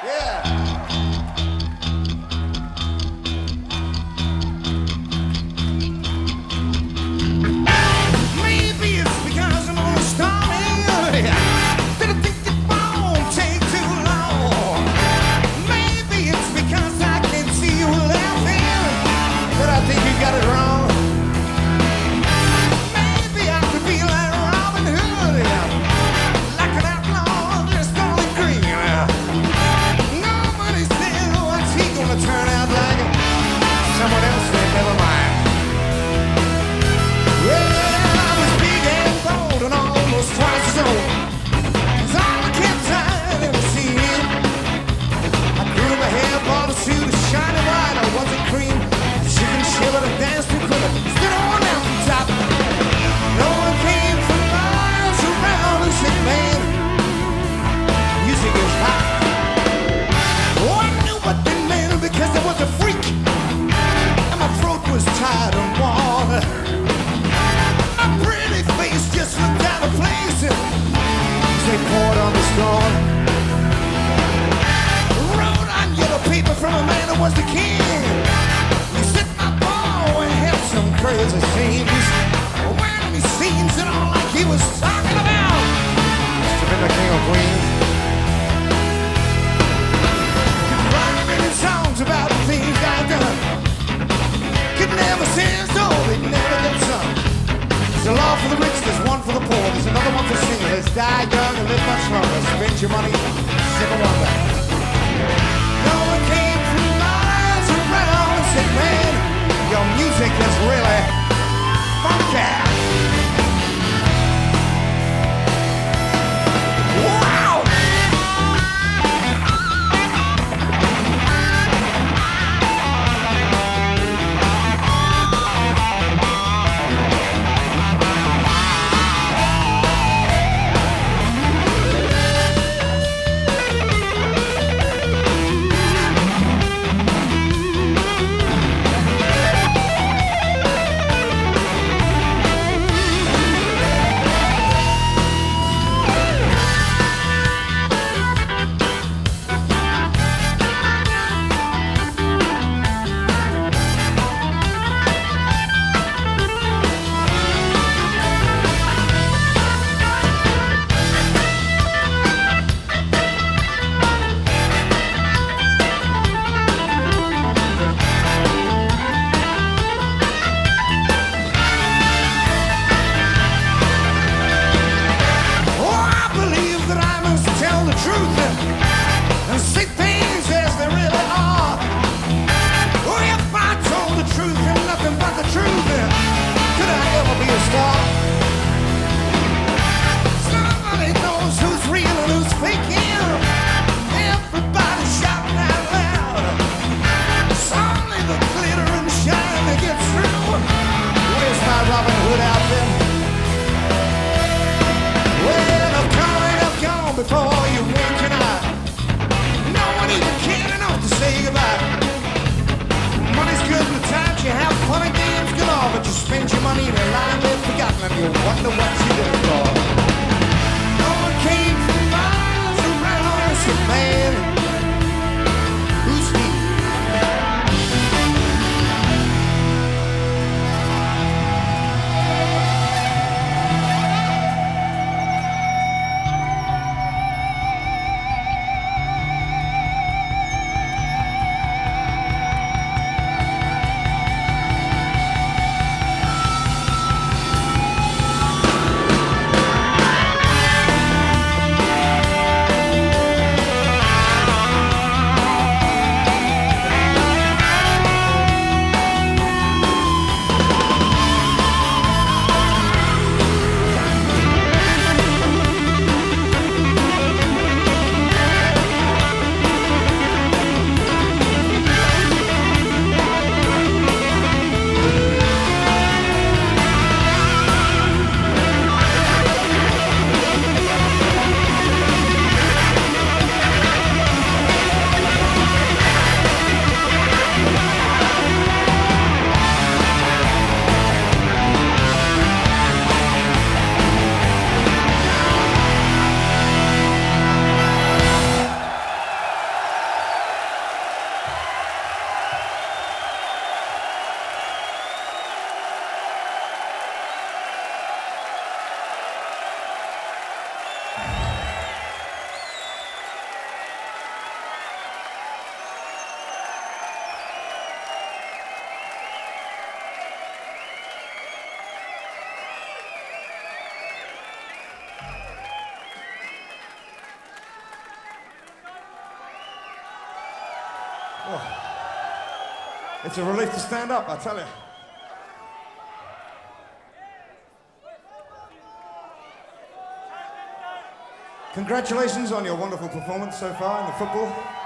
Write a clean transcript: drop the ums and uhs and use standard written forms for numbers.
Yeah. Maybe it's because I'm on a stormy that I think it won't take too long. Maybe it's because I can see you laughing that I think you got it wrong. Maybe I could be like Robin Hood, like an outlaw that's going green. Nobody said what's he gonna turn out like. Someone else said never mind. Well, I was big and bold and almost twice as old. 'Cause all I kept trying to see him. I grew my hair, bought a suit, a shiny white, I wasn't cream. Chicken shivered and danced to quiver, stood on a mountaintop. No one came from miles around and said, man, music is hot. Oh, I knew what they meant because I was a freak. And my throat was tied on water. My pretty face just looked out of place. They poured on the storm. Wrote on yellow paper from a man who was the king. He set my ball and had some crazy scenes. When he scenes it all like he was talking about. Must have been the king of queens. Could write many songs about the things I've done. Could never sing, so they never get some. There's a law for the rich, there's one for the poor. There's another one for singers. Die young and live much longer. Spend your money, never wonder. No one came from miles around and said, man, your music is really funky. Wow! It's a relief to stand up, I tell you. Congratulations on your wonderful performance so far in the football.